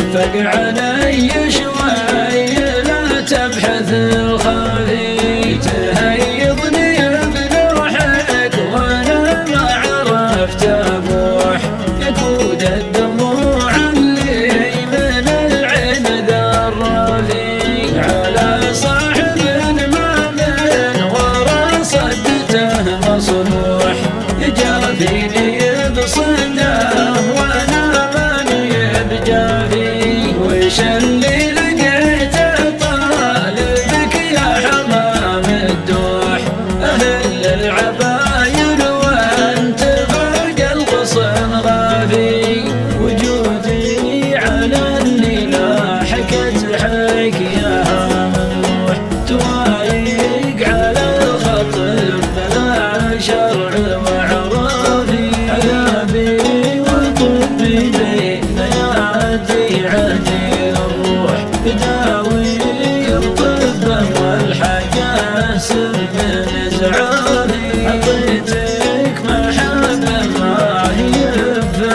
شفق علي شوي لا تبحث الخفي، تهيضني بنوحك وانا ما عرفت ابوح، يقود الدموع اللي من العين ذا الرفيق، على صاحب ما من ورا صدته مصلوح، يجافيني بصده وانا ماني بجافي، وش اللي لقيته طالبك يا حمام الدوح، اهل العباير وانت فوق الغصن غافي، وجودي على النيل حكت حك يا ممنوح، توايق على الخطر بلا شرع معروفي، عذابي وطبي بين يدي عدي الروح، بداوي الطب والحاجة سب نزعاني، عطيتك محبة ما هي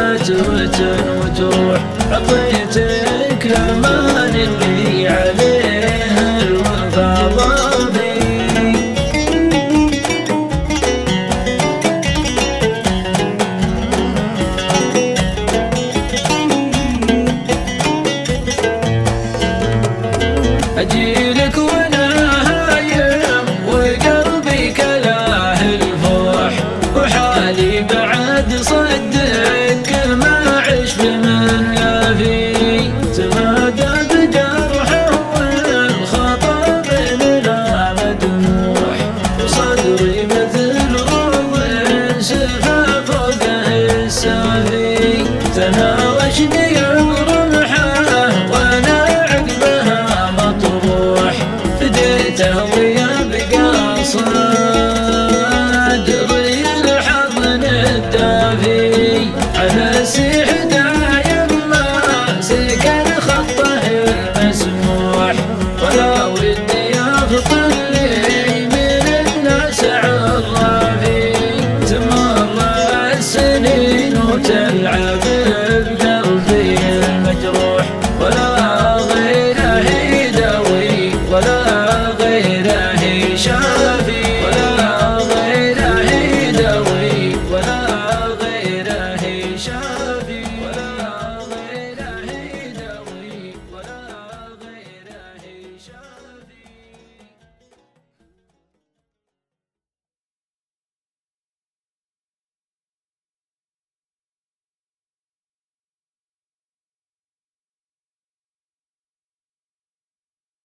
بفترة وتروح، عطيتك الأمان اللي عليك